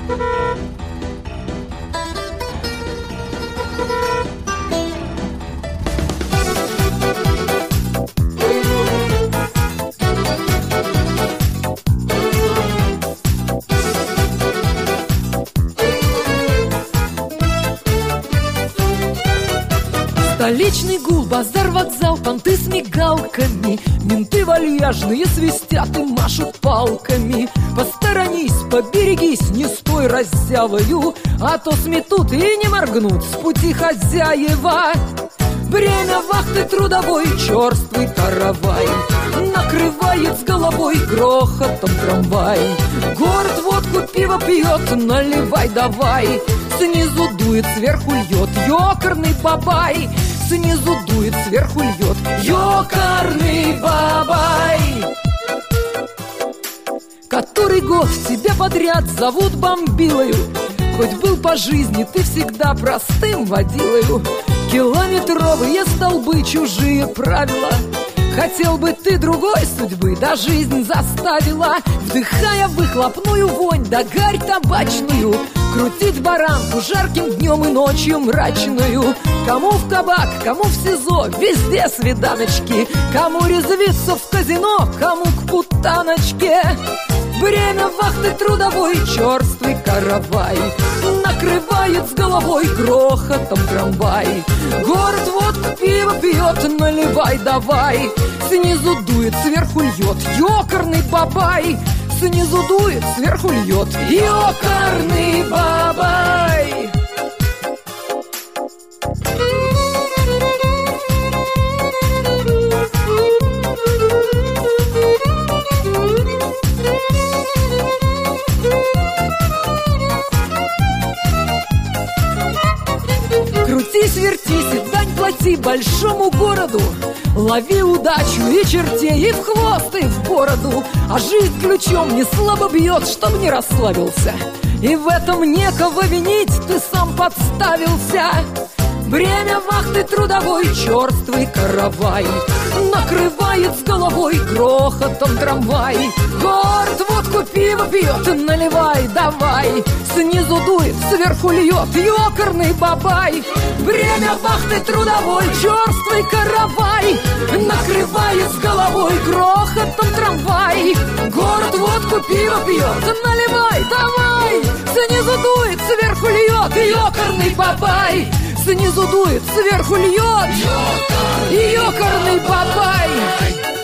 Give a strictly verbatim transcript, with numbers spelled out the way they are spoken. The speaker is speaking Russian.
Столичный гул, базар, вокзал, понты с мигалками. Менты вальяжные свистят и машут палками. Посторонись, поберегись, не стой раззявою, а то сметут и не моргнут с пути хозяева. Время вахты трудовой, черствый каравай накрывает с головой грохотом трамвай. Город водку, пиво пьет, наливай давай. Снизу дует, сверху льет ёкарный бабай. Снизу дует, сверху льет ёкарный бабай. Который год тебя подряд зовут бомбилою. Хоть был по жизни ты всегда простым водилою. Километровые столбы, чужие правила. Хотел бы ты другой судьбы, да жизнь заставила. Вдыхая выхлопную вонь, да гарь табачную, крутить баранку жарким днем и ночью мрачную. Кому в кабак, кому в СИЗО, везде свиданочки. Кому резвиться в казино, кому к путаночке. Время вахты трудовой, черствый каравай накрывает с головой грохотом трамвай. Город водку, пиво пьет, наливай давай. Снизу дует, сверху льет ёкарный бабай. Снизу дует, сверху льет ёкарный бабай. Крутись, вертись и дань плати большому городу. Лови удачу и чертей, и в хвост, и в бороду. А жизнь ключом не слабо бьет, чтоб не расслабился. И в этом некого винить, ты сам подставился. Время вахты трудовой, черствый каравай накрывает с головой грохотом трамвай. Город водку, пиво пьет, наливай давай. Снизу дует, сверху льет ёкарный бабай. Время вахты трудовой, черствый каравай накрывает с головой грохотом трамвай. Город водку, пиво пьет, наливай давай. Снизу дует, сверху льет ёкарный бабай. Снизу дует, сверху льет ёкарный бабай.